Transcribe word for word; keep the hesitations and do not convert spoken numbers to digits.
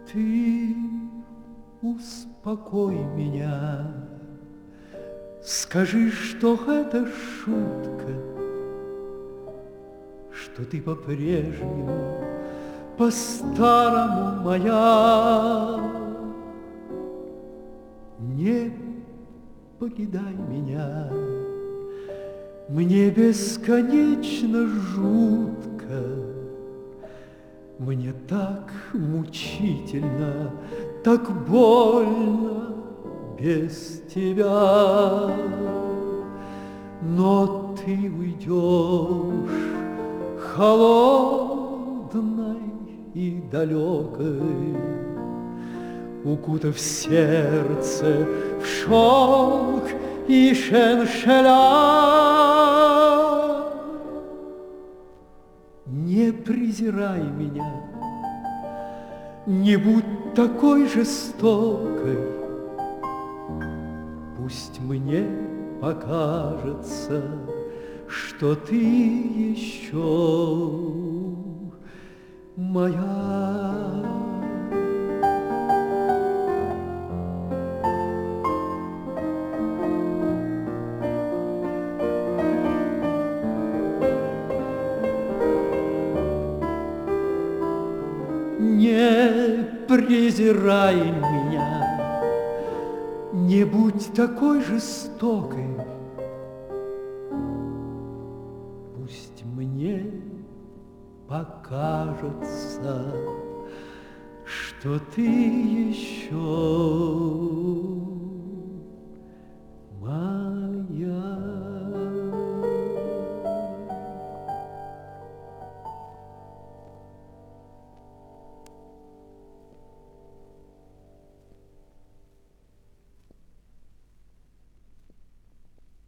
Ты успокой меня, скажи, что это шутка, что ты по-прежнему, по-старому моя. Не покидай меня, мне бесконечно жутко, мне так мучительно, так больно без тебя. Но ты уйдешь холодной и далекой, укутав сердце в шелк и шеншеля. Не презирай меня, не будь такой жестокой, пусть мне покажется, что ты еще моя. Не презирай меня, не будь такой жестокой, пусть мне покажется, что ты еще моя.